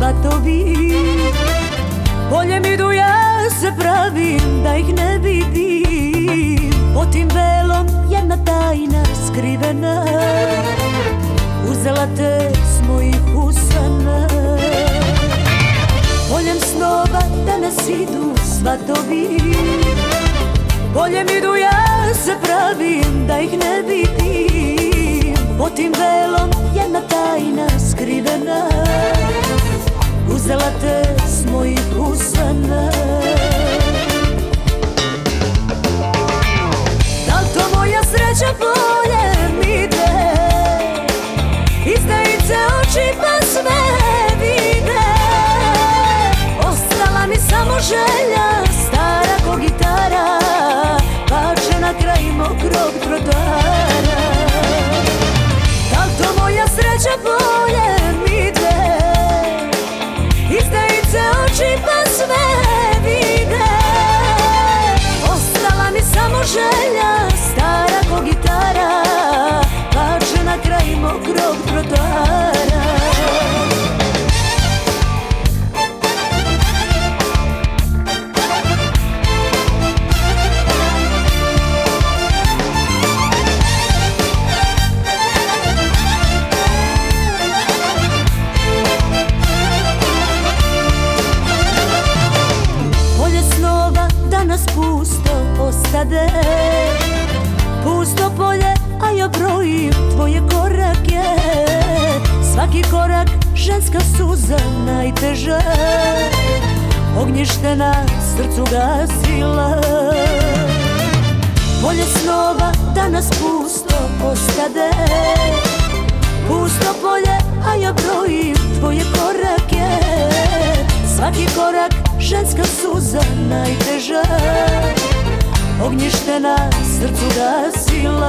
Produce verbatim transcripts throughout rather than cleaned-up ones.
svatovi. Poljem idu, ja se pravim da ih ne vidim. Pod tim velom jedna tajna skrivena uzela te s mojih usana. Poljem snova danas idu svatovi. Poljem idu, ja se pravim da ih ne vidim. Pod tim velom jedna tajna skrivena uzela te s mojih usana. Da li to moja sreća, poljem ide, izdajice oči pa sve vide. Ostala mi samo želja, stara ko gitara, pače na kraj mokrog trotara. Da li to moja sreća, poljem ide, izdajice oči pa sve vide. Ostala mi samo želja, stara ko gitara, pače na kraj mokrog trotara. Pusto ostade, pusto polje, a ja brojim tvoje korake. Svaki korak ženska suza najteža, ognjište na srcu gasila. Polje snova danas pusto ostade, pusto polje, a ja brojim tvoje korake. Svaki korak ženska suza najteža, ognjište na srcu gasila.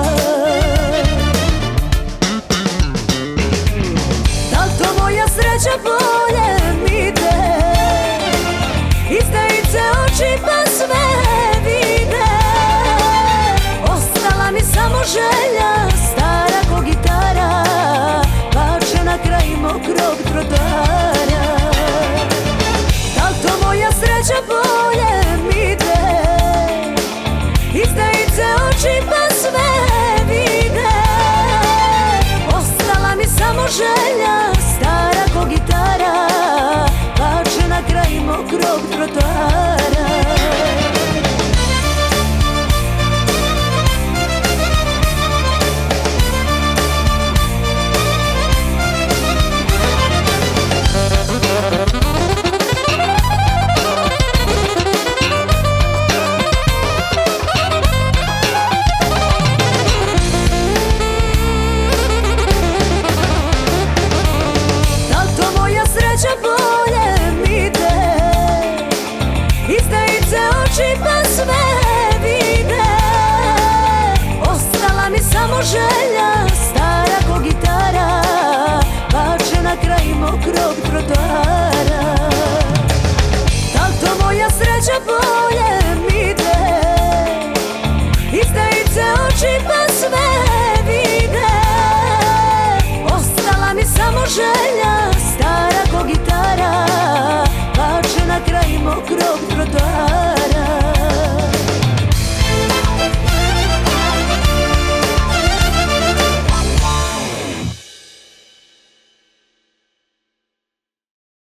Da li to moja sreća, poljem ide, izdajice oči pa sve vide. Ostala mi samo želja, stara ko gitara, pače na kraj mokrog trotara. Da li to moja sreća, poljem ide, izdajice oči pa sve vide. Ostala mi samo želja,